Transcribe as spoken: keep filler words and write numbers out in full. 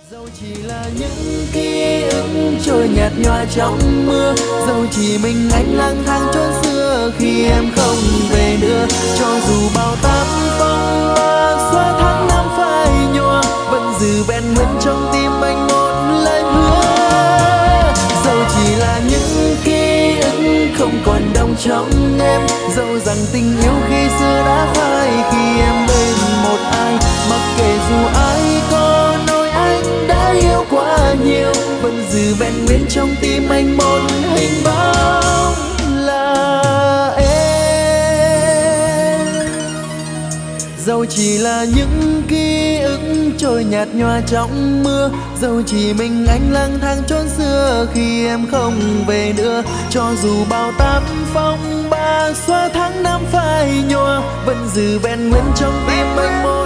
Dẫu chỉ là những ký ức trôi nhạt nhòa trong mưa, dẫu chỉ mình anh lang thang chốn xưa khi em không về nữa. Cho dù bao táp phong ba xóa tháng năm phai nhòa, vẫn giữ vẹn nguyên trong tim anh một lời hứa. Dẫu chỉ là những ký ức không còn đong trong em, dẫu rằng tình yêu khi xưa đã phai khi em bên một ai. Mặc kệ dù ai có nói anh đã yêu quá nhiều, vẫn giữ vẹn nguyên trong tim anh một hình bóng là em. Dẫu chỉ là những ký ức trôi nhạt nhòa trong mưa, dẫu chỉ mình anh lang thang chốn xưa khi em không về nữa. Cho dù bao táp phong ba xóa tháng năm phai nhòa, vẫn giữ vẹn nguyên trong tim anh một